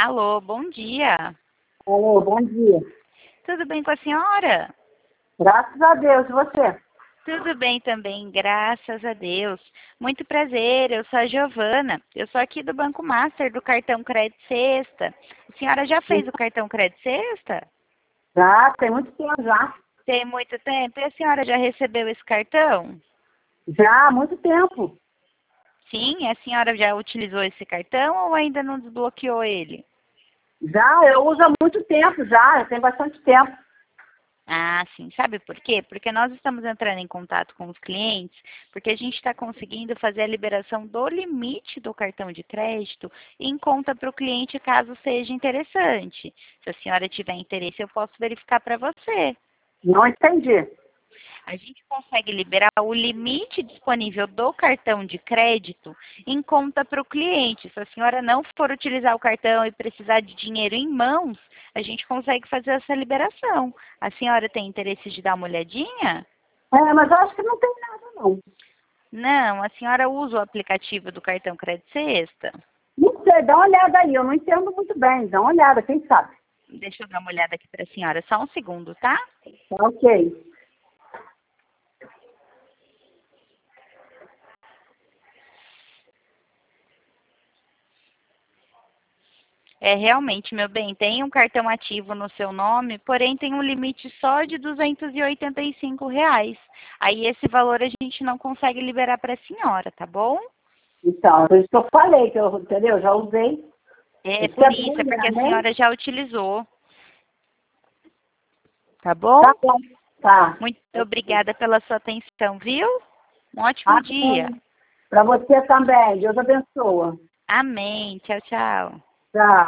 Alô, bom dia. Alô, bom dia. Tudo bem com a senhora? Graças a Deus, e você? Tudo bem também, graças a Deus. Muito prazer, eu sou a Giovana. Eu sou aqui do Banco Master, do cartão Crédito Sexta. A senhora já fez o cartão Crédito Sexta? Já, tem muito tempo já. Tem muito tempo. E a senhora já recebeu esse cartão? Já há muito tempo. Sim, a senhora já utilizou esse cartão ou ainda não desbloqueou ele? Já, eu uso há muito tempo já, tem bastante tempo. Ah, sim. Sabe por quê? Porque nós estamos entrando em contato com os clientes, porque a gente está conseguindo fazer a liberação do limite do cartão de crédito em conta para o cliente, caso seja interessante. Se a senhora tiver interesse, eu posso verificar para você. Não entendi. A gente consegue liberar o limite disponível do cartão de crédito em conta para o cliente. Se a senhora não for utilizar o cartão e precisar de dinheiro em mãos, a gente consegue fazer essa liberação. A senhora tem interesse de dar uma olhadinha? Mas eu acho que não tem nada, não. Não, a senhora usa o aplicativo do cartão Crédito Sexta? Não sei, dá uma olhada aí, eu não entendo muito bem. Dá uma olhada, quem sabe? Deixa eu dar uma olhada aqui para a senhora, só um segundo, tá? Tá ok. É, realmente, meu bem, tem um cartão ativo no seu nome, porém tem um limite só de R$ 285. Aí esse valor a gente não consegue liberar para a senhora, tá bom? Então, por isso que eu falei, que eu, entendeu? Já usei. É Você por é isso, é mulher, porque a né? senhora já utilizou, tá bom? Tá bom. Tá. Muito obrigada pela sua atenção, viu? Um ótimo dia. Amém. Para você também. Deus abençoa. Amém. Tchau, tchau. Tchau.